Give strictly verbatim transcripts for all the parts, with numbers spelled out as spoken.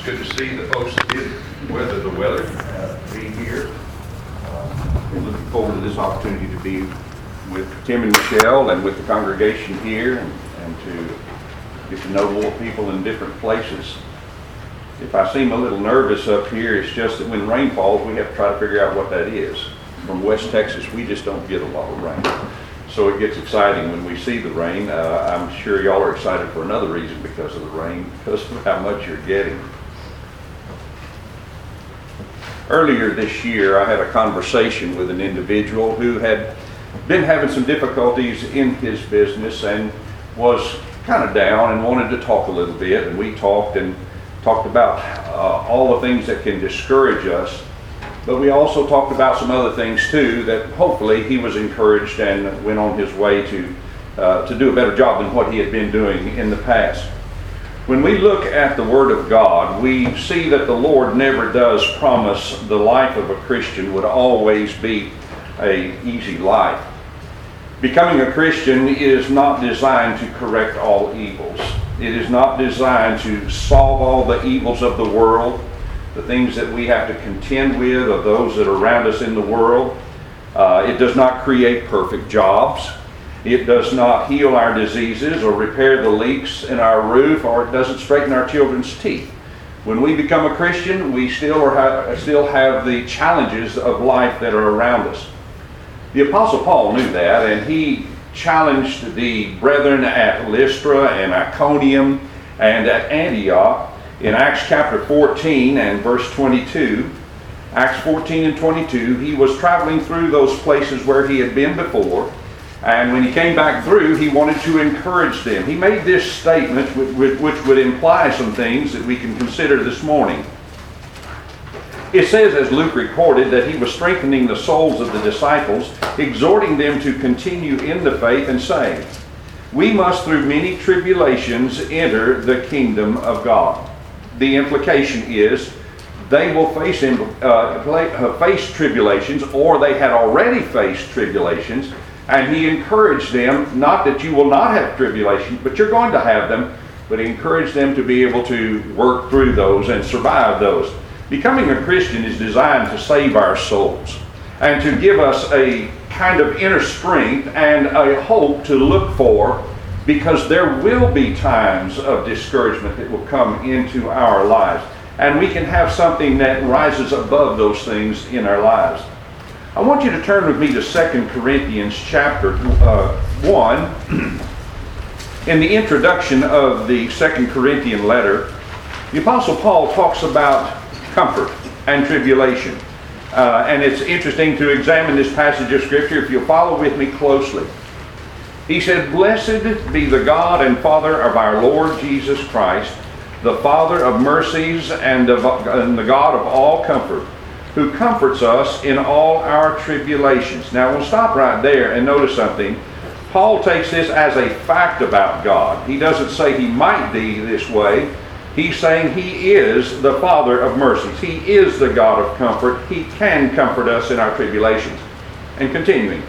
It's good to see the folks that did weather the weather, uh, being here. Uh, we're looking forward to this opportunity to be with Tim and Michelle and with the congregation here, and, and to get to know more people in different places. If I seem a little nervous up here, it's just that when rain falls, we have to try to figure out what that is. From West Texas, we just don't get a lot of rain. So it gets exciting when we see the rain. Uh, I'm sure y'all are excited for another reason because of the rain, because of how much you're getting. Earlier this year, I had a conversation with an individual who had been having some difficulties in his business and was kind of down and wanted to talk a little bit. And we talked and talked about uh, all the things that can discourage us. But we also talked about some other things too that hopefully he was encouraged and went on his way to uh, to do a better job than what he had been doing in the past. When we look at the Word of God, we see that the Lord never does promise the life of a Christian would always be an easy life. Becoming a Christian is not designed to correct all evils. It is not designed to solve all the evils of the world, the things that we have to contend with, of those that are around us in the world. Uh, it does not create perfect jobs. It does not heal our diseases or repair the leaks in our roof, or it doesn't straighten our children's teeth. When we become a Christian, we still, are, still have the challenges of life that are around us. The Apostle Paul knew that, and he challenged the brethren at Lystra and Iconium and at Antioch. In Acts chapter fourteen and verse twenty-two, Acts fourteen and twenty-two, he was traveling through those places where he had been before, and when he came back through, he wanted to encourage them. He made this statement which would imply some things that we can consider this morning. It says, as Luke recorded, that he was strengthening the souls of the disciples, exhorting them to continue in the faith and saying, "We must through many tribulations enter the kingdom of God." The implication is they will face, uh, face tribulations, or they had already faced tribulations, and he encouraged them, not that you will not have tribulations, but you're going to have them, but he encouraged them to be able to work through those and survive those. Becoming a Christian is designed to save our souls and to give us a kind of inner strength and a hope to look for, because there will be times of discouragement that will come into our lives. And we can have something that rises above those things in our lives. I want you to turn with me to Second Corinthians chapter uh, one. In the introduction of the Second Corinthian letter, the Apostle Paul talks about comfort and tribulation. Uh, and it's interesting to examine this passage of Scripture if you'll follow with me closely. He said, "Blessed be the God and Father of our Lord Jesus Christ, the Father of mercies and, of, and the God of all comfort, who comforts us in all our tribulations." Now we'll stop right there and notice something. Paul takes this as a fact about God. He doesn't say he might be this way. He's saying he is the Father of mercies. He is the God of comfort. He can comfort us in our tribulations. And continuing,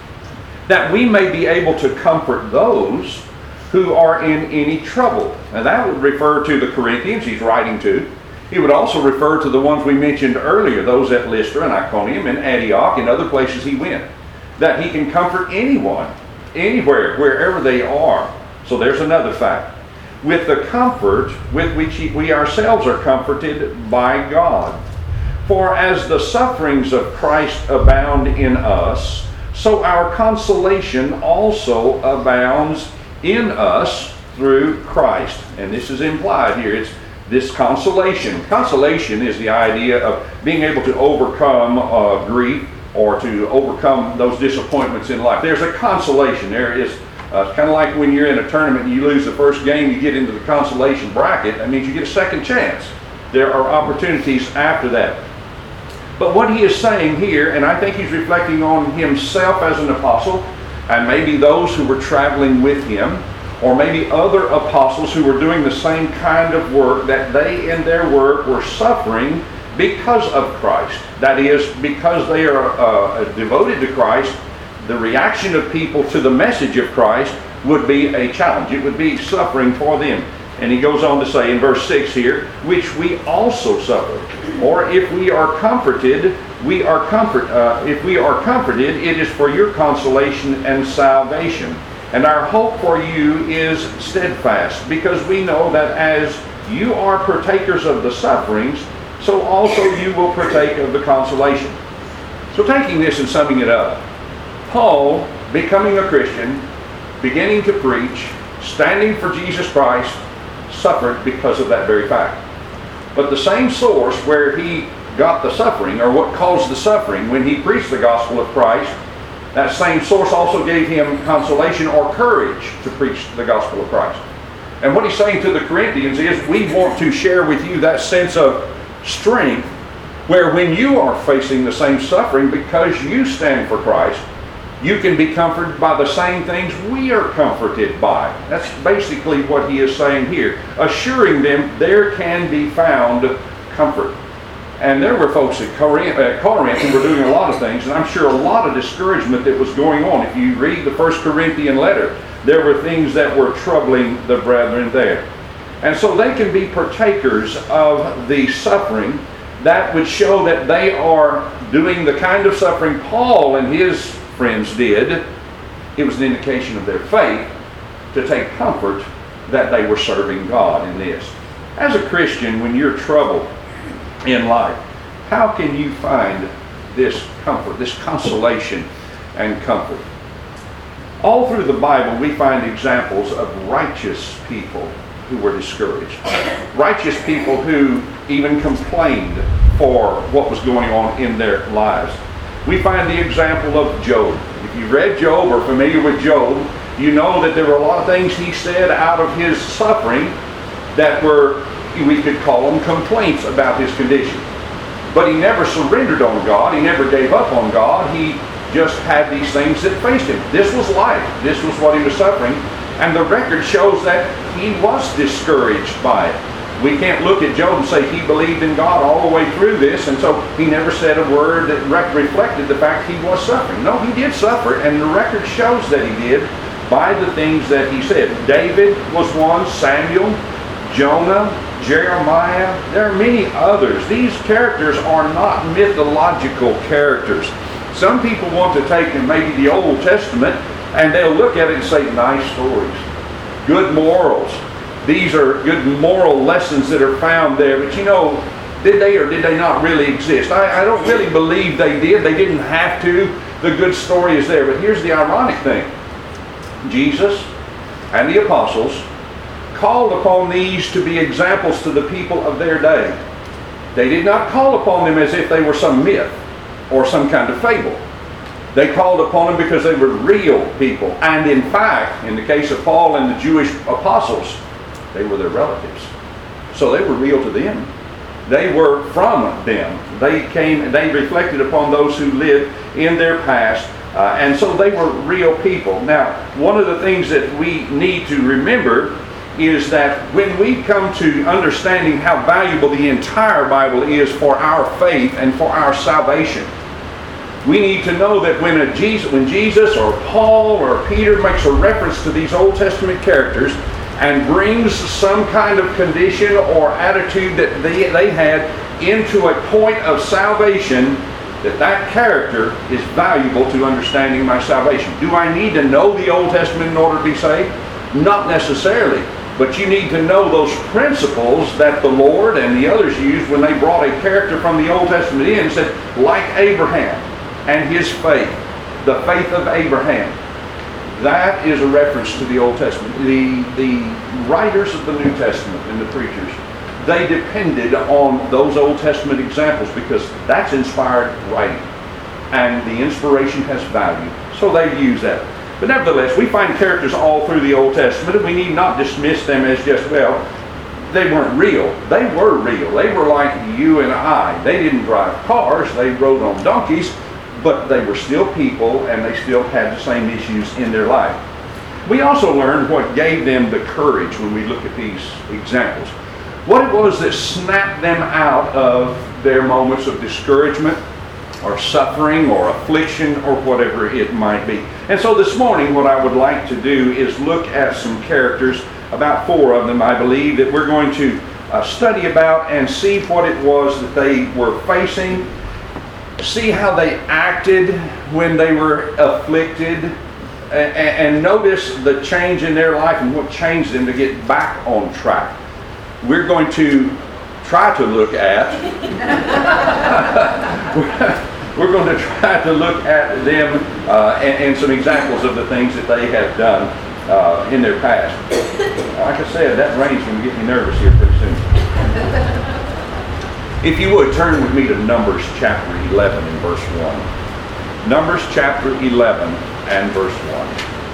that we may be able to comfort those who are in any trouble. And that would refer to the Corinthians he's writing to. He would also refer to the ones we mentioned earlier, those at Lystra and Iconium and Antioch and other places he went. That he can comfort anyone, anywhere, wherever they are. So there's another fact. With the comfort with which we ourselves are comforted by God. For as the sufferings of Christ abound in us, so our consolation also abounds in us through Christ. And this is implied here. It's this consolation. Consolation is the idea of being able to overcome uh, grief or to overcome those disappointments in life. There's a consolation. There is uh, kind of like when you're in a tournament and you lose the first game, you get into the consolation bracket. That means you get a second chance. There are opportunities after that. But what he is saying here, and I think he's reflecting on himself as an apostle, and maybe those who were traveling with him, or maybe other apostles who were doing the same kind of work, that they in their work were suffering because of Christ. That is, because they are uh, devoted to Christ, the reaction of people to the message of Christ would be a challenge. It would be suffering for them. And he goes on to say in verse six here, which we also suffer. Or if we are comforted, we are comfort. Uh, if we are comforted, it is for your consolation and salvation. And our hope for you is steadfast, because we know that as you are partakers of the sufferings, so also you will partake of the consolation. So taking this and summing it up, Paul, becoming a Christian, beginning to preach, standing for Jesus Christ, suffered because of that very fact. But the same source where he got the suffering, or what caused the suffering when he preached the gospel of Christ, that same source also gave him consolation or courage to preach the gospel of Christ. And what he's saying to the Corinthians is, we want to share with you that sense of strength where when you are facing the same suffering because you stand for Christ, you can be comforted by the same things we are comforted by. That's basically what he is saying here, assuring them there can be found comfort. And there were folks at Corinth, at Corinth who were doing a lot of things, and I'm sure a lot of discouragement that was going on. If you read the First Corinthian letter, there were things that were troubling the brethren there. And so they can be partakers of the suffering that would show that they are doing the kind of suffering Paul and his friends did. It was an indication of their faith to take comfort that they were serving God in this. As a Christian, when you're troubled in life, how can you find this comfort, this consolation and comfort? All through the Bible, we find examples of righteous people who were discouraged. Righteous people who even complained for what was going on in their lives. We find the example of Job. If you read Job or familiar with Job, you know that there were a lot of things he said out of his suffering that were, we could call them complaints about his condition. But he never surrendered on God. He never gave up on God. He just had these things that faced him. This was life. This was what he was suffering. And the record shows that he was discouraged by it. We can't look at Job and say he believed in God all the way through this, and so he never said a word that re- reflected the fact he was suffering. No, he did suffer, and the record shows that he did by the things that he said. David was one, Samuel, Jonah, Jeremiah. There are many others. These characters are not mythological characters. Some people want to take in maybe the Old Testament and they'll look at it and say, nice stories, good morals. These are good moral lessons that are found there. But you know, did they or did they not really exist? I, I don't really believe they did. They didn't have to. The good story is there. But here's the ironic thing. Jesus and the apostles called upon these to be examples to the people of their day. They did not call upon them as if they were some myth or some kind of fable. They called upon them because they were real people. And in fact, in the case of Paul and the Jewish apostles, they were their relatives. So they were real to them. They were from them. They came, they reflected upon those who lived in their past. Uh, and so they were real people. Now, one of the things that we need to remember is that when we come to understanding how valuable the entire Bible is for our faith and for our salvation, we need to know that when, a Jesus, when Jesus or Paul or Peter makes a reference to these Old Testament characters and brings some kind of condition or attitude that they, they had into a point of salvation, that that character is valuable to understanding my salvation. Do I need to know the Old Testament in order to be saved? Not necessarily. But you need to know those principles that the Lord and the others used when they brought a character from the Old Testament in and said, like Abraham and his faith, the faith of Abraham. That is a reference to the Old Testament. The, the writers of the New Testament and the preachers, they depended on those Old Testament examples because that's inspired writing. And the inspiration has value. So they use that. But nevertheless, we find characters all through the Old Testament, and we need not dismiss them as just, well, they weren't real. They were real. They were like you and I. They didn't drive cars. They rode on donkeys, but they were still people, and they still had the same issues in their life. We also learned what gave them the courage when we look at these examples. What it was that snapped them out of their moments of discouragement, or suffering, or affliction, or whatever it might be. And so this morning, what I would like to do is look at some characters about four of them, I believe, that we're going to uh, study about and see what it was that they were facing, see how they acted when they were afflicted, and, and notice the change in their life and what changed them to get back on track. We're going to try to look at, we're going to try to look at them uh, and, and some examples of the things that they have done uh, in their past. Like I said, that rain's going to get me nervous here pretty soon. If you would, turn with me to Numbers chapter eleven and verse one. Numbers chapter eleven and verse one.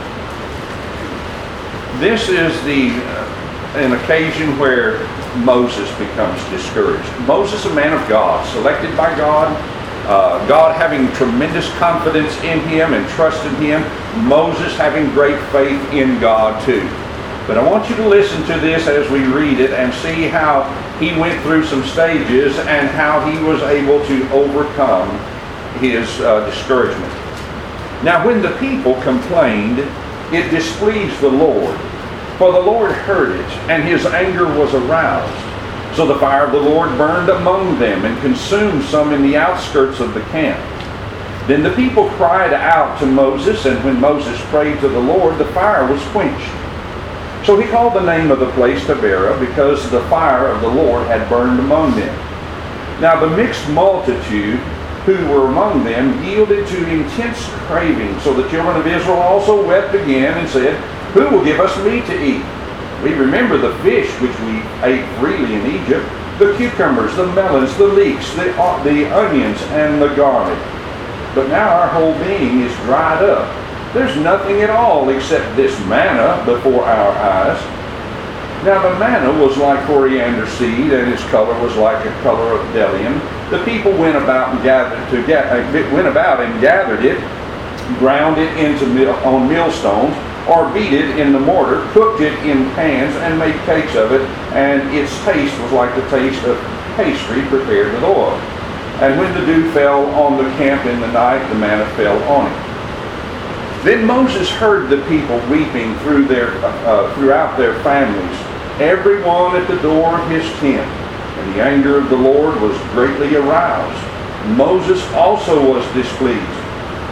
This is the uh, an occasion where Moses becomes discouraged. Moses, a man of God, selected by God, uh, God having tremendous confidence in him and trust in him, Moses having great faith in God too. But I want you to listen to this as we read it and see how he went through some stages and how he was able to overcome his uh, discouragement. Now when the people complained, it displeased the Lord, for the Lord heard it, and his anger was aroused. So the fire of the Lord burned among them and consumed some in the outskirts of the camp. Then the people cried out to Moses, and when Moses prayed to the Lord, the fire was quenched. So he called the name of the place Taberah, because the fire of the Lord had burned among them. Now the mixed multitude who were among them yielded to intense craving. So the children of Israel also wept again and said, "Who will give us meat to eat? We remember the fish which we ate freely in Egypt, the cucumbers, the melons, the leeks, the, uh, the onions, and the garlic. But now our whole being is dried up. There's nothing at all except this manna before our eyes." Now the manna was like coriander seed, and its color was like the color of bdellium. The people went about and gathered to get, uh, went about and gathered it, ground it into mill, on millstones, or beat it in the mortar, cooked it in pans, and made cakes of it. And its taste was like the taste of pastry prepared with oil. And when the dew fell on the camp in the night, the manna fell on it. Then Moses heard the people weeping through their, uh, throughout their families, every one at the door of his tent. And the anger of the Lord was greatly aroused. Moses also was displeased.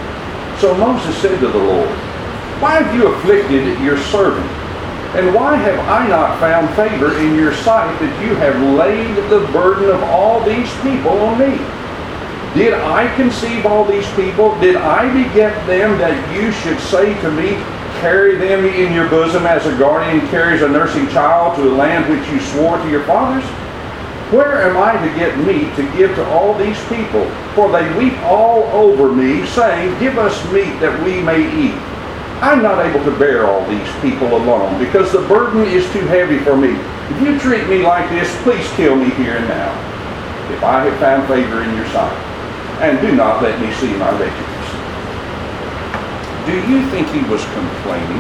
So Moses said to the Lord, "Why have you afflicted your servant? And why have I not found favor in your sight that you have laid the burden of all these people on me? Did I conceive all these people? Did I beget them that you should say to me, carry them in your bosom as a guardian carries a nursing child to a land which you swore to your fathers? Where am I to get meat to give to all these people? For they weep all over me, saying, give us meat that we may eat. I'm not able to bear all these people alone, because the burden is too heavy for me. If you treat me like this, please kill me here and now, if I have found favor in your sight. And do not let me see my wretchedness." Do you think he was complaining?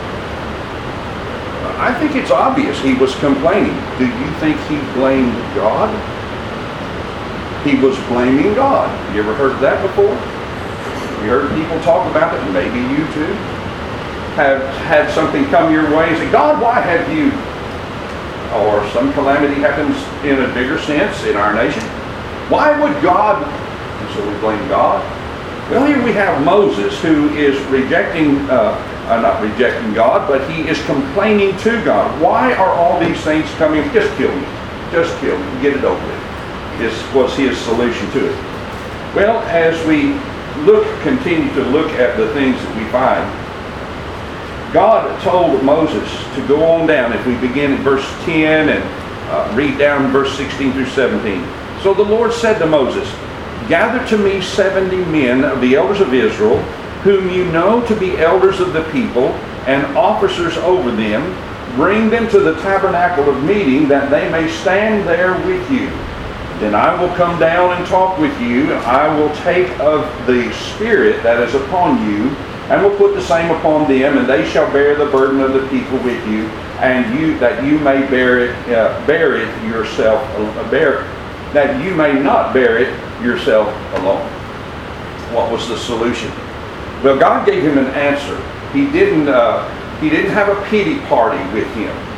I think it's obvious he was complaining. Do you think he blamed God? He was blaming God. You ever heard that before? You heard people talk about it, maybe you too have had something come your way and say, "God, why have you?" Or some calamity happens in a bigger sense in our nation. Why would God? And so we blame God. Well, here we have Moses, who is rejecting, uh, uh, not rejecting God, but he is complaining to God. Why are all these things coming? Just kill me. Just kill me. Get it over with. This was his solution to it. Well, as we look, continue to look at the things that we find, God told Moses to go on down. If we begin in verse ten and uh, read down verse sixteen through seventeen. So the Lord said to Moses, "Gather to me seventy men of the elders of Israel, whom you know to be elders of the people and officers over them. Bring them to the tabernacle of meeting, that they may stand there with you. Then I will come down and talk with you, and I will take of the Spirit that is upon you, and will put the same upon them, and they shall bear the burden of the people with you, and you that you may bear it, uh, bear it yourself, uh, bear that you may not bear it yourself alone." What was the solution? Well, God gave him an answer. He didn't. Uh, he didn't have a pity party with him.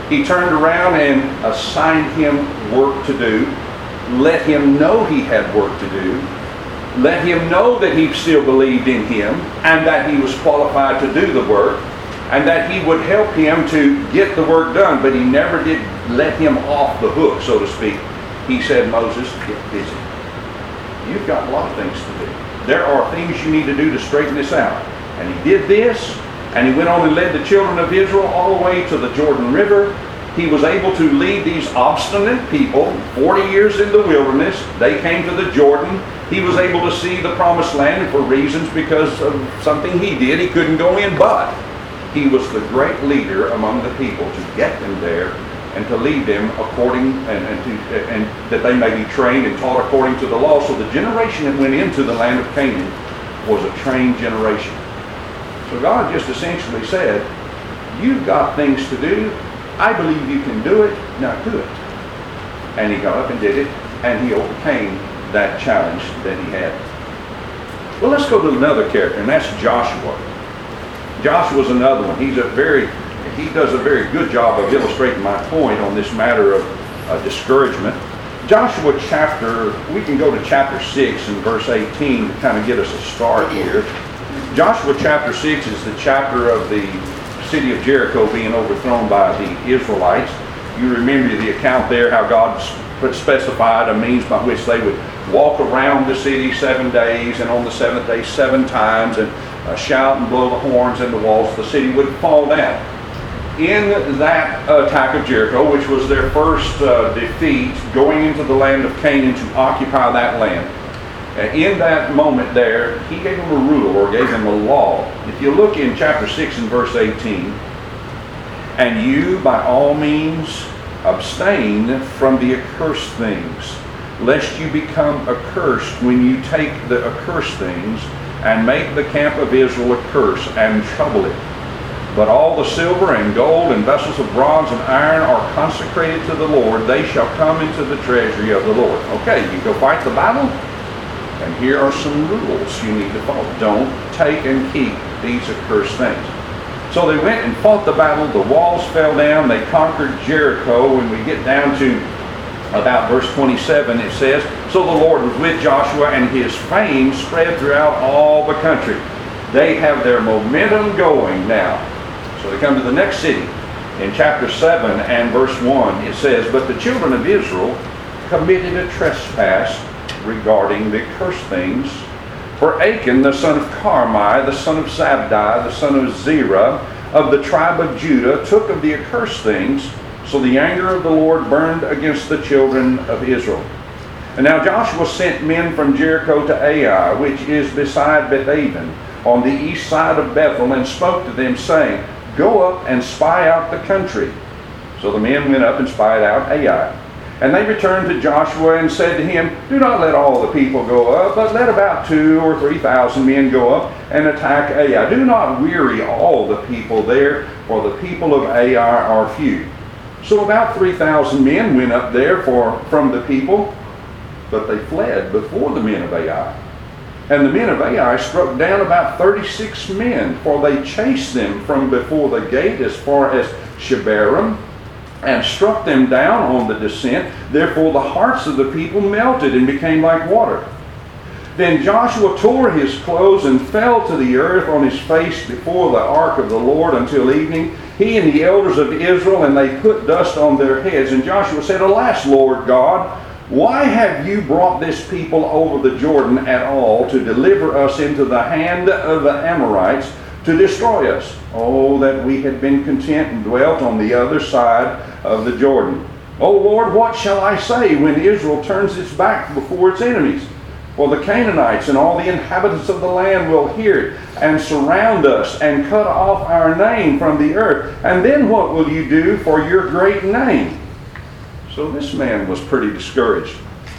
He turned around and assigned him work to do, let him know he had work to do, let him know that he still believed in him and that he was qualified to do the work, and that he would help him to get the work done, but he never did let him off the hook, so to speak. He said, Moses, get busy. You've got a lot of things to do. There are things you need to do to straighten this out. And he did this, and he went on and led the children of Israel all the way to the Jordan River. He was able to lead these obstinate people forty years in the wilderness. They came to the Jordan. He was able to see the promised land, and for reasons because of something he did, he couldn't go in, but he was the great leader among the people to get them there and to lead them according, and, and, to, and that they may be trained and taught according to the law. So the generation that went into the land of Canaan was a trained generation. So God just essentially said, you've got things to do. I believe you can do it. Now do it. And he got up and did it, and he overcame that challenge that he had. Well, let's go to another character, and that's Joshua. Joshua's another one. He's a very, he does a very good job of illustrating my point on this matter of uh, discouragement. Joshua chapter, we can go to chapter six and verse eighteen to kind of get us a start here. Joshua chapter six is the chapter of the city of Jericho being overthrown by the Israelites. You remember the account there, how God specified a means by which they would walk around the city seven days, and on the seventh day seven times, and uh, shout and blow the horns, and the walls of the city would fall down. In that attack of Jericho, which was their first uh, defeat going into the land of Canaan to occupy that land, uh, in that moment there, he gave them a rule, or gave them a law. If you look in chapter six and verse eighteen, and you by all means abstain from the accursed things, lest you become accursed when you take the accursed things and make the camp of Israel a curse and trouble it. But all the silver and gold and vessels of bronze and iron are consecrated to the Lord. They shall come into the treasury of the Lord. Okay, you go fight the battle, and here are some rules you need to follow. Don't take and keep these accursed things. So they went and fought the battle. The walls fell down. They conquered Jericho. When we get down to about verse twenty-seven, it says, so the Lord was with Joshua, and his fame spread throughout all the country. They have their momentum going now. So they come to the next city. In chapter seven and verse one, it says, but the children of Israel committed a trespass regarding the cursed things. For Achan, the son of Carmi, the son of Zabdi, the son of Zerah, of the tribe of Judah, took of the accursed things. So the anger of the Lord burned against the children of Israel. And now Joshua sent men from Jericho to Ai, which is beside Bethaven, on the east side of Bethel, and spoke to them, saying, go up and spy out the country. So the men went up and spied out Ai. And they returned to Joshua and said to him, do not let all the people go up, but let about two or three thousand men go up and attack Ai. Do not weary all the people there, for the people of Ai are few. So about three thousand men went up there for, from the people, but they fled before the men of Ai. And the men of Ai struck down about thirty-six men, for they chased them from before the gate as far as Shebarim, and struck them down on the descent. Therefore the hearts of the people melted and became like water. Then Joshua tore his clothes and fell to the earth on his face before the ark of the Lord until evening, he and the elders of Israel, and they put dust on their heads. And Joshua said, alas, Lord God, why have you brought this people over the Jordan at all to deliver us into the hand of the Amorites to destroy us? Oh, that we had been content and dwelt on the other side of the Jordan. Oh Lord, what shall I say when Israel turns its back before its enemies? For the Canaanites and all the inhabitants of the land will hear it and surround us and cut off our name from the earth. And then what will you do for your great name? So this man was pretty discouraged.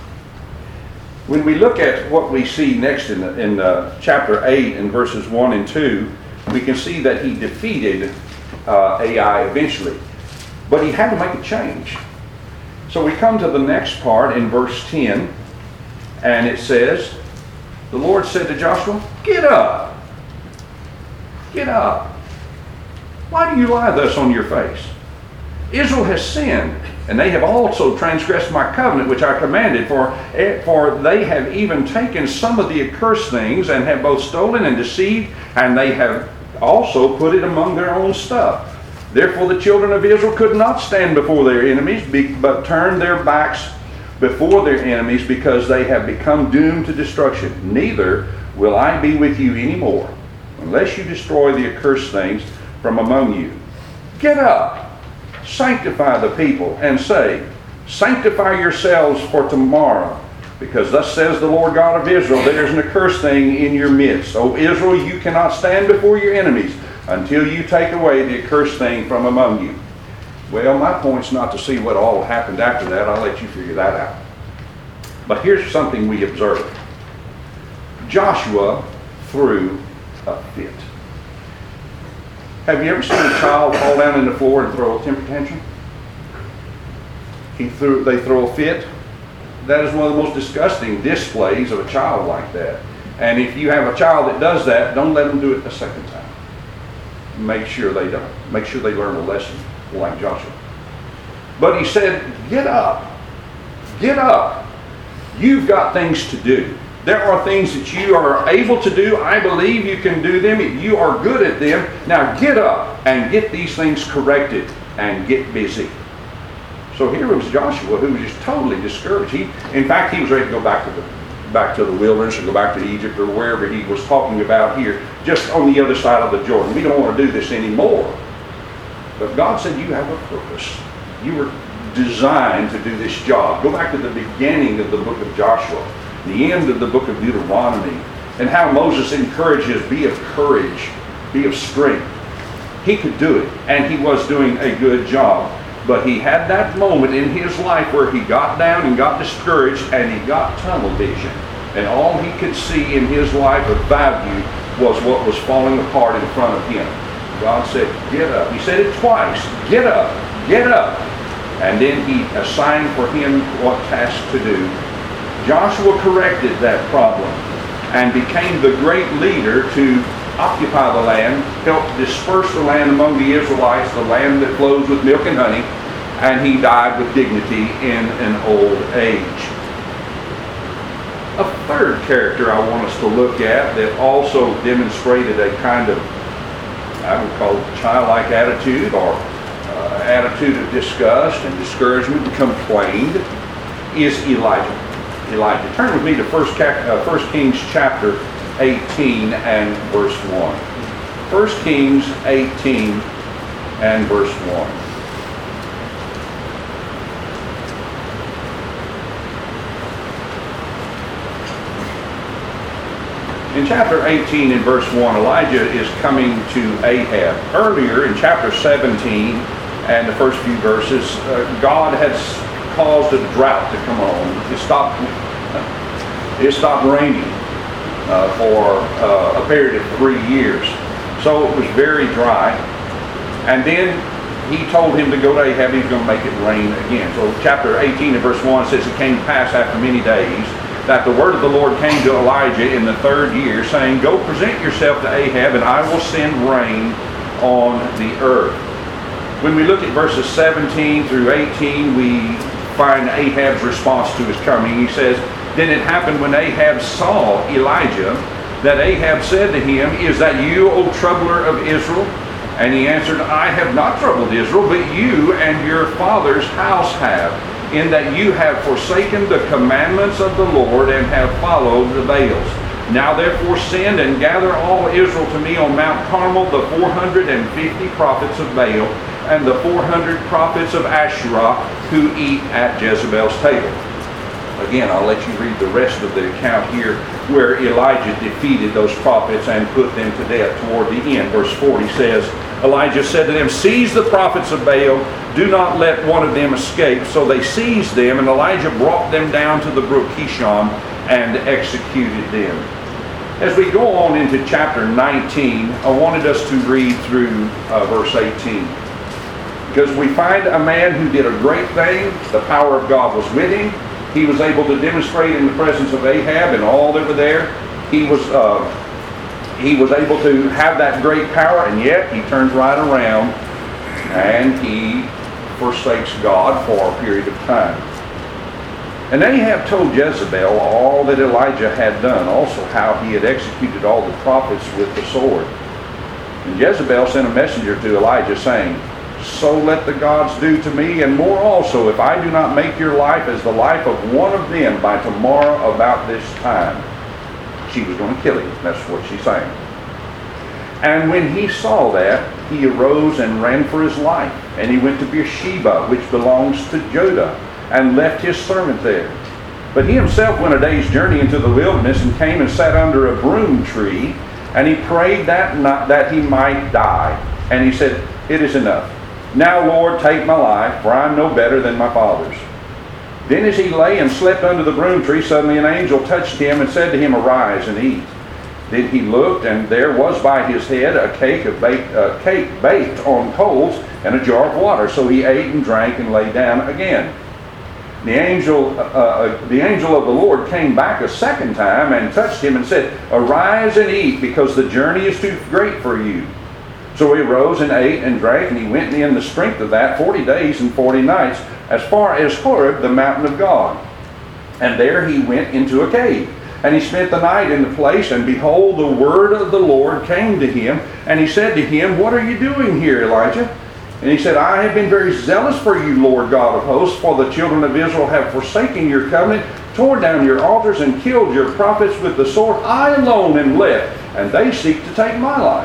When we look at what we see next in, in uh, chapter eight and verses one and two, we can see that he defeated uh, Ai eventually. But he had to make a change. So we come to the next part in verse ten, and it says, the Lord said to Joshua, get up. Get up. Why do you lie thus on your face? Israel has sinned, and they have also transgressed my covenant which I commanded, for, for they have even taken some of the accursed things, and have both stolen and deceived, and they have also put it among their own stuff. Therefore the children of Israel could not stand before their enemies, but turned their backs before their enemies, because they have become doomed to destruction. Neither will I be with you anymore, unless you destroy the accursed things from among you. Get up, sanctify the people, and say, sanctify yourselves for tomorrow, because thus says the Lord God of Israel, there is an accursed thing in your midst. O Israel, you cannot stand before your enemies until you take away the accursed thing from among you. Well, my point's not to see what all happened after that. I'll let you figure that out. But here's something we observed. Joshua threw a fit. Have you ever seen a child fall down on the floor and throw a temper tantrum? He threw, they throw a fit. That is one of the most disgusting displays of a child like that. And if you have a child that does that, don't let them do it a second time. Make sure they don't. Make sure they learn a lesson like Joshua. But he said, get up. Get up. You've got things to do. There are things that you are able to do. I believe you can do them. You are good at them. Now get up and get these things corrected and get busy. So here was Joshua, who was just totally discouraged. He, in fact, he was ready to go back to the back to the wilderness or go back to Egypt or wherever he was talking about here, just on the other side of the Jordan. We don't want to do this anymore. But God said, you have a purpose. You were designed to do this job. Go back to the beginning of the book of Joshua, the end of the book of Deuteronomy, and how Moses encourages, be of courage, be of strength. He could do it, and he was doing a good job. But he had that moment in his life where he got down and got discouraged, and he got tunnel vision. And all he could see in his life of value was what was falling apart in front of him. God said, get up. He said it twice. Get up. Get up. And then he assigned for him what task to do. Joshua corrected that problem and became the great leader to occupy the land, help disperse the land among the Israelites, the land that flows with milk and honey, and he died with dignity in an old age. A third character I want us to look at that also demonstrated a kind of, I would call it childlike attitude, or uh, attitude of disgust and discouragement and complained, is Elijah. Elijah. Turn with me to First Kings chapter eighteen and verse one. First Kings eighteen and verse one. In chapter eighteen and verse one, Elijah is coming to Ahab. Earlier in chapter seventeen and the first few verses, uh, God has caused a drought to come on. It stopped, it stopped raining uh, for uh, a period of three years. So it was very dry. And then he told him to go to Ahab, he's going to make it rain again. So chapter eighteen and verse one says, it came to pass after many days that the word of the Lord came to Elijah in the third year, saying, go present yourself to Ahab, and I will send rain on the earth. When we look at verses seventeen through eighteen, we find Ahab's response to his coming. He says, then it happened when Ahab saw Elijah, that Ahab said to him, is that you, O troubler of Israel? And he answered, I have not troubled Israel, but you and your father's house have, in that you have forsaken the commandments of the Lord and have followed the Baals. Now therefore send and gather all Israel to me on Mount Carmel, the four hundred fifty prophets of Baal, and the four hundred prophets of Asherah, who eat at Jezebel's table. Again, I'll let you read the rest of the account here, where Elijah defeated those prophets and put them to death toward the end. Verse forty says, Elijah said to them, seize the prophets of Baal, do not let one of them escape. So they seized them, and Elijah brought them down to the brook Kishon and executed them. As we go on into chapter nineteen, I wanted us to read through uh, verse eighteen. Because we find a man who did a great thing. The power of God was with him. He was able to demonstrate in the presence of Ahab and all that were there. He was uh, he was able to have that great power, and yet he turns right around and he forsakes God for a period of time. And Ahab told Jezebel all that Elijah had done, also how he had executed all the prophets with the sword. And Jezebel sent a messenger to Elijah, saying, "So let the gods do to me, and more also, if I do not make your life as the life of one of them by tomorrow about this time." She was going to kill him. That's what she's saying. And when he saw that, he arose and ran for his life. And he went to Beersheba, which belongs to Judah, and left his servant there. But he himself went a day's journey into the wilderness, and came and sat under a broom tree, and he prayed that not, that he might die. And he said, "It is enough. Now, Lord, take my life, for I am no better than my fathers." Then as he lay and slept under the broom tree, suddenly an angel touched him and said to him, "Arise and eat." Then he looked, and there was by his head a cake of baked, uh, cake baked on coals and a jar of water. So he ate and drank and lay down again. The angel, uh, uh, the angel of the Lord came back a second time and touched him and said, "Arise and eat, because the journey is too great for you." So he rose and ate and drank, and he went in the strength of that forty days and forty nights, as far as Horeb, the mountain of God. And there he went into a cave. And he spent the night in the place, and behold, the word of the Lord came to him. And he said to him, "What are you doing here, Elijah?" And he said, "I have been very zealous for you, Lord God of hosts, for the children of Israel have forsaken your covenant, torn down your altars, and killed your prophets with the sword. I alone am left, and they seek to take my life."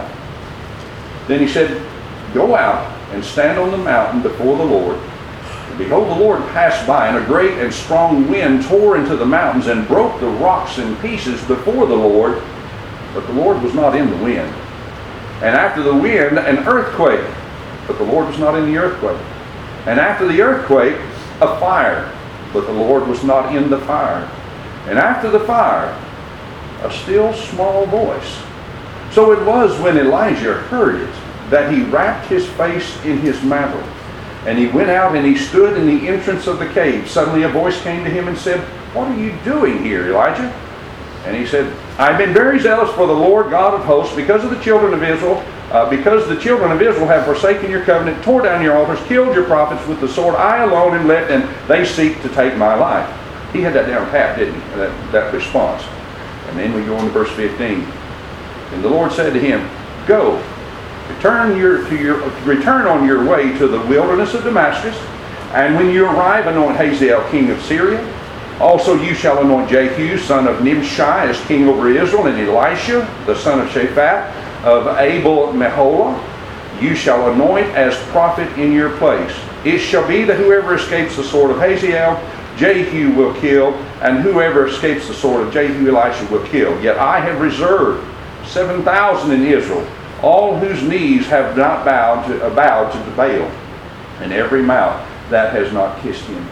Then he said, "Go out and stand on the mountain before the Lord." And behold, the Lord passed by, and a great and strong wind tore into the mountains and broke the rocks in pieces before the Lord. But the Lord was not in the wind. And after the wind, an earthquake. But the Lord was not in the earthquake. And after the earthquake, a fire. But the Lord was not in the fire. And after the fire, a still small voice. So it was when Elijah heard it, that he wrapped his face in his mantle. And he went out and he stood in the entrance of the cave. Suddenly a voice came to him and said, "What are you doing here, Elijah?" And he said, "I've been very zealous for the Lord God of hosts, because of the children of Israel, uh, because the children of Israel have forsaken your covenant, tore down your altars, killed your prophets with the sword. I alone am left, and they seek to take my life." He had that down pat, didn't he? That, that response. And then we go on to verse fifteen. And the Lord said to him, "Go, return your to your return on your way to the wilderness of Damascus, and when you arrive, anoint Hazael king of Syria. Also you shall anoint Jehu son of Nimshi as king over Israel, and Elisha the son of Shaphat of Abel Meholah you shall anoint as prophet in your place. It shall be that whoever escapes the sword of Hazael, Jehu will kill, and whoever escapes the sword of Jehu, Elisha will kill. Yet I have reserved seven thousand in Israel, all whose knees have not bowed to, uh, bowed to Baal, and every mouth that has not kissed him.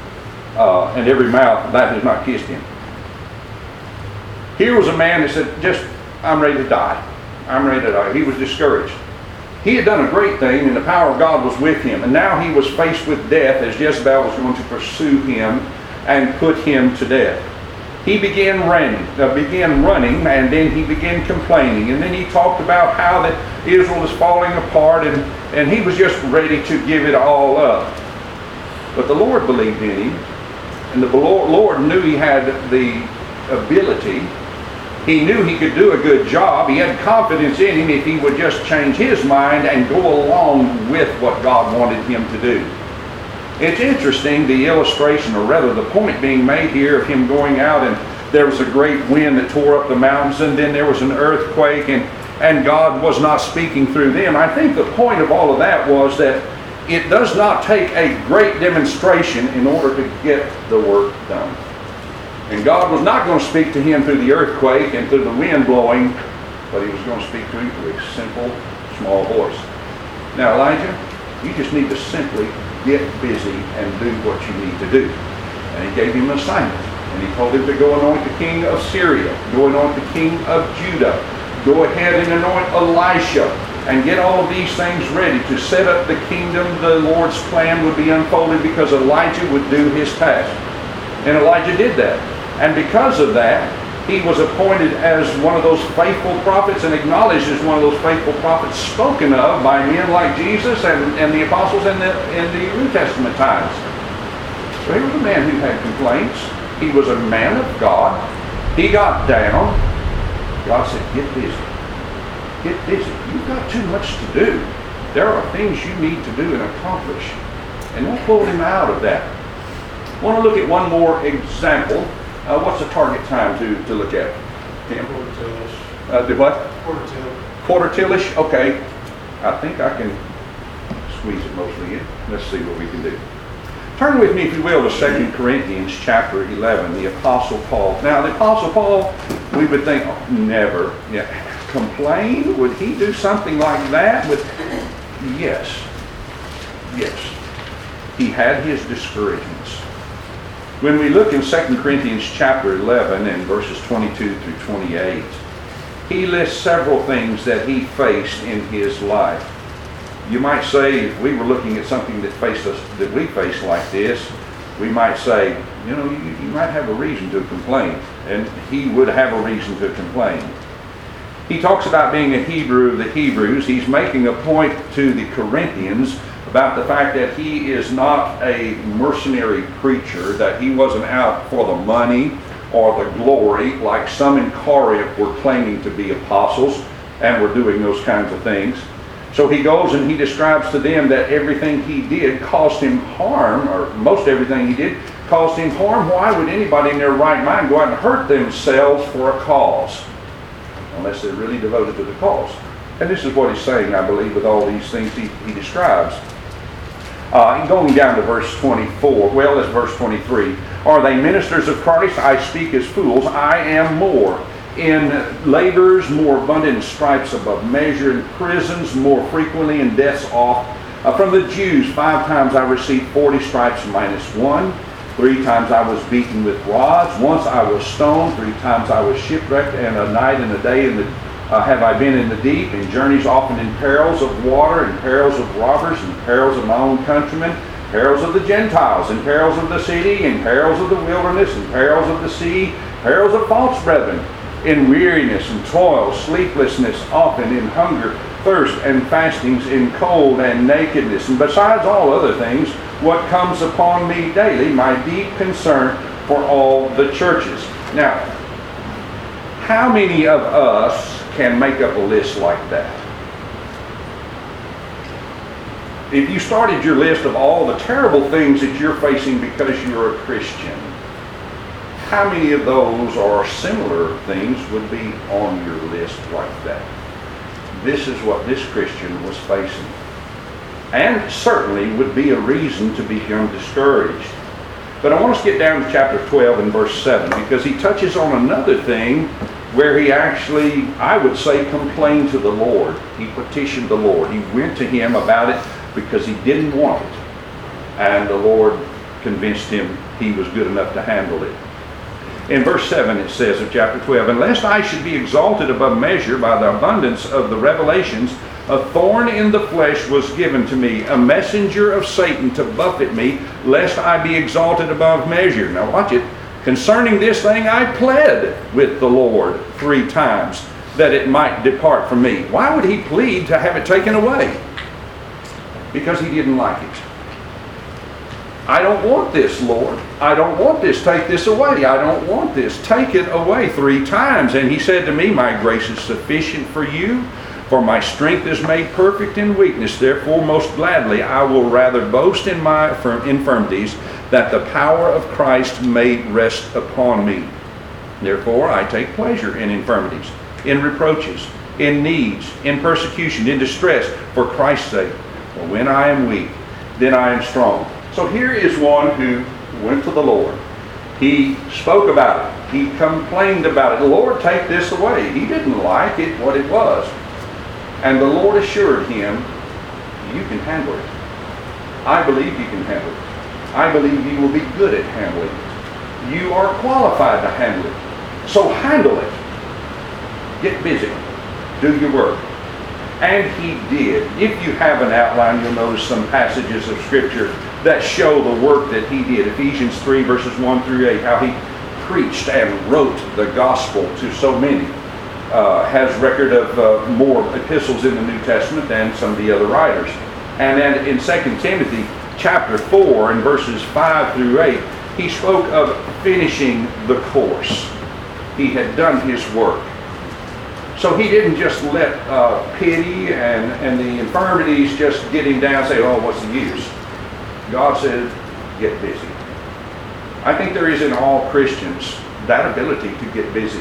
Uh, and every mouth that has not kissed him." Here was a man that said, just, "I'm ready to die. I'm ready to die." He was discouraged. He had done a great thing, and the power of God was with him. And now he was faced with death, as Jezebel was going to pursue him and put him to death. He began running, uh, began running, and then he began complaining. And then he talked about how that Israel is falling apart, and, and he was just ready to give it all up. But the Lord believed in him, and the Lord knew he had the ability. He knew he could do a good job. He had confidence in him if he would just change his mind and go along with what God wanted him to do. It's interesting, the illustration, or rather the point being made here of him going out, and there was a great wind that tore up the mountains, and then there was an earthquake, and, and God was not speaking through them. I think the point of all of that was that it does not take a great demonstration in order to get the work done. And God was not going to speak to him through the earthquake and through the wind blowing, but he was going to speak to him through a simple, small voice. Now, Elijah, you just need to simply get busy and do what you need to do. And he gave him an assignment. And he told him to go anoint the king of Syria, go anoint the king of Judah, go ahead and anoint Elisha, and get all of these things ready to set up the kingdom. The Lord's plan would be unfolded because Elijah would do his task. And Elijah did that. And because of that, He was appointed as one of those faithful prophets and acknowledged as one of those faithful prophets spoken of by men like Jesus and, and the apostles in the, in the New Testament times. So he was a man who had complaints. He was a man of God. He got down. God said, get busy. Get busy. You've got too much to do. There are things you need to do and accomplish. And that pulled him out of that. I want to look at one more example. Uh, what's the target time to, to look at? Tim? Quarter till-ish. Uh, do what? Quarter till. Quarter till-ish? Okay. I think I can squeeze it mostly in. Let's see what we can do. Turn with me, if you will, to Second Corinthians chapter eleven, the Apostle Paul. Now, the Apostle Paul, we would think, oh, never. Yeah. Complain? Would he do something like that? With, yes. Yes. He had his discouragements. When we look in Second Corinthians chapter eleven and verses twenty-two through twenty-eight, he lists several things that he faced in his life. You might say, if we were looking at something that faced us, that we face like this, we might say, you know, you, you might have a reason to complain. And he would have a reason to complain. He talks about being a Hebrew of the Hebrews. He's making a point to the Corinthians about the fact that he is not a mercenary preacher, that he wasn't out for the money or the glory like some in Corinth were claiming to be apostles and were doing those kinds of things. So he goes and he describes to them that everything he did caused him harm, or most everything he did caused him harm. Why would anybody in their right mind go out and hurt themselves for a cause? Unless they're really devoted to the cause. And this is what he's saying, I believe, with all these things he, he describes. Uh, going down to verse twenty-four, well, that's verse twenty-three. Are they ministers of Christ? I speak as fools. I am more. In labors, more abundant, in stripes above measure, in prisons, more frequently, in deaths oft. Uh, from the Jews, five times I received forty stripes minus one. Three times I was beaten with rods. Once I was stoned. Three times I was shipwrecked. And a night and a day in the Uh, have I been in the deep, in journeys often in perils of water, in perils of robbers, in perils of my own countrymen, perils of the Gentiles, in perils of the city, in perils of the wilderness, in perils of the sea, perils of false brethren, in weariness and toil, sleeplessness, often in hunger, thirst, and fastings, in cold and nakedness. And besides all other things, what comes upon me daily, my deep concern for all the churches. Now, how many of us can make up a list like that? If you started your list of all the terrible things that you're facing because you're a Christian, how many of those or similar things would be on your list like that? This is what this Christian was facing. And certainly would be a reason to become discouraged. But I want us to get down to chapter twelve and verse seven, because he touches on another thing where he actually, I would say, complained to the Lord. He petitioned the Lord. He went to him about it because he didn't want it. And the Lord convinced him he was good enough to handle it. In verse seven it says of chapter twelve, "Unless I should be exalted above measure by the abundance of the revelations, a thorn in the flesh was given to me, a messenger of Satan to buffet me, lest I be exalted above measure." Now watch it. "Concerning this thing I pled with the Lord three times, that it might depart from me." Why would he plead to have it taken away? Because he didn't like it. "I don't want this, Lord. I don't want this. Take this away. I don't want this. Take it away," three times. And he said to me, "My grace is sufficient for you, for my strength is made perfect in weakness. Therefore, most gladly, I will rather boast in my infirmities, that the power of Christ may rest upon me. Therefore, I take pleasure in infirmities, in reproaches, in needs, in persecution, in distress, for Christ's sake. For when I am weak, then I am strong." So here is one who went to the Lord. He spoke about it. He complained about it. "Lord, take this away." He didn't like it, what it was. And the Lord assured him, "You can handle it. I believe you can handle it. I believe you will be good at handling it. You are qualified to handle it. So handle it. Get busy. Do your work." And he did. If you have an outline, you'll notice some passages of Scripture that show the work that he did. Ephesians three, verses one through eight, how he preached and wrote the gospel to so many. Uh, has record of uh, more epistles in the New Testament than some of the other writers. And then in Second Timothy chapter four and verses five through eight, he spoke of finishing the course. He had done his work. So he didn't just let uh, pity and, and the infirmities just get him down and say, oh, what's the use? God said, get busy. I think there is in all Christians that ability to get busy.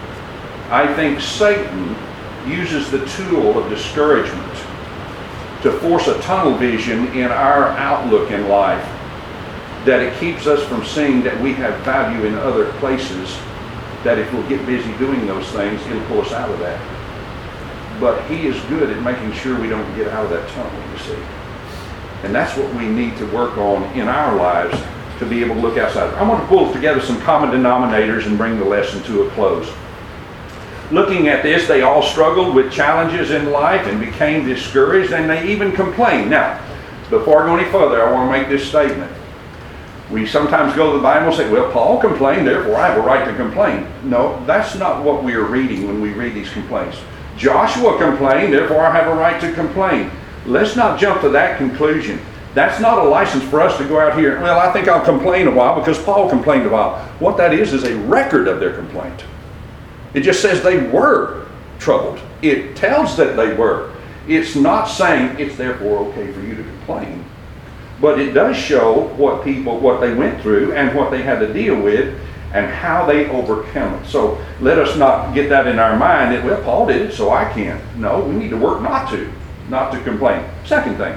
I think Satan uses the tool of discouragement to force a tunnel vision in our outlook in life, that it keeps us from seeing that we have value in other places, that if we'll get busy doing those things, it'll pull us out of that. But he is good at making sure we don't get out of that tunnel, you see. And that's what we need to work on in our lives to be able to look outside. I want to pull together some common denominators and bring the lesson to a close. Looking at this, they all struggled with challenges in life and became discouraged, and they even complained. Now, before I go any further, I want to make this statement. We sometimes go to the Bible and say, well, Paul complained, therefore I have a right to complain. No, that's not what we are reading when we read these complaints. Joshua complained, therefore I have a right to complain. Let's not jump to that conclusion. That's not a license for us to go out here, well, I think I'll complain a while because Paul complained a while. What that is is a record of their complaint. It just says they were troubled. It tells that they were. It's not saying it's therefore okay for you to complain. But it does show what people, what they went through and what they had to deal with and how they overcome it. So let us not get that in our mind that, well, Paul did it, so I can't. No, we need to work not to, not to complain. Second thing,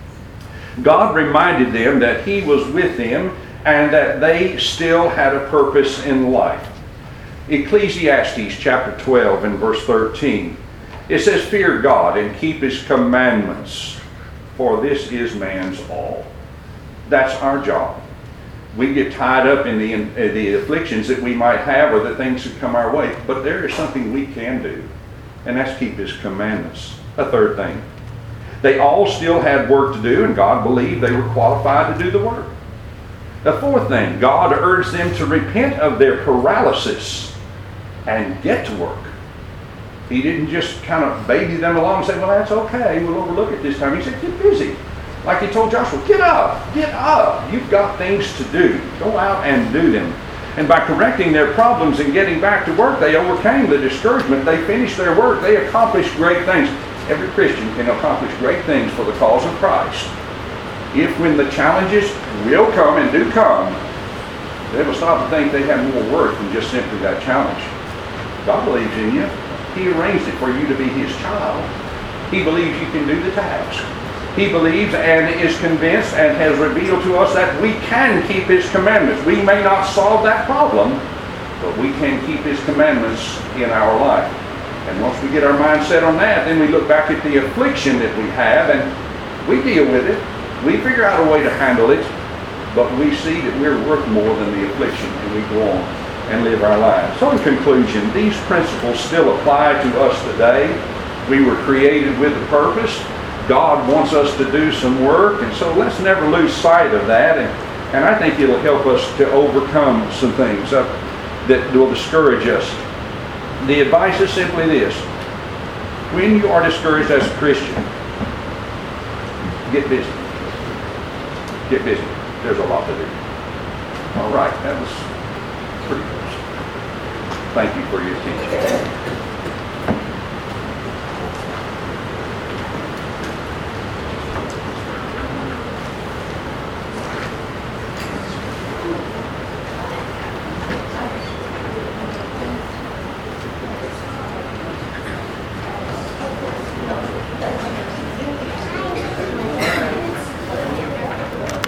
God reminded them that he was with them and that they still had a purpose in life. Ecclesiastes chapter twelve and verse thirteen. It says, fear God and keep his commandments, for this is man's all. That's our job. We get tied up in the, in the afflictions that we might have or the things that come our way, but there is something we can do, and that's keep his commandments. A third thing, they all still had work to do, and God believed they were qualified to do the work. The fourth thing, God urged them to repent of their paralysis and get to work. He didn't just kind of baby them along and say, well, that's okay, we'll overlook it this time. He said, get busy. Like he told Joshua, get up, get up. You've got things to do. Go out and do them. And by correcting their problems and getting back to work, they overcame the discouragement. They finished their work. They accomplished great things. Every Christian can accomplish great things for the cause of Christ. If when the challenges will come and do come, they will stop to think they have more worth than just simply that challenge. God believes in you. He arranged it for you to be his child. He believes you can do the task. He believes and is convinced and has revealed to us that we can keep his commandments. We may not solve that problem, but we can keep his commandments in our life. And once we get our mind set on that, then we look back at the affliction that we have and we deal with it. We figure out a way to handle it, but we see that we're worth more than the affliction, and we go on and live our lives. So in conclusion, these principles still apply to us today. We were created with a purpose. God wants us to do some work, and so let's never lose sight of that. And, and I think it'll help us to overcome some things uh, that will discourage us. The advice is simply this. When you are discouraged as a Christian, get busy. Get busy. There's a lot to do. All right, that was pretty close. Thank you for your attention.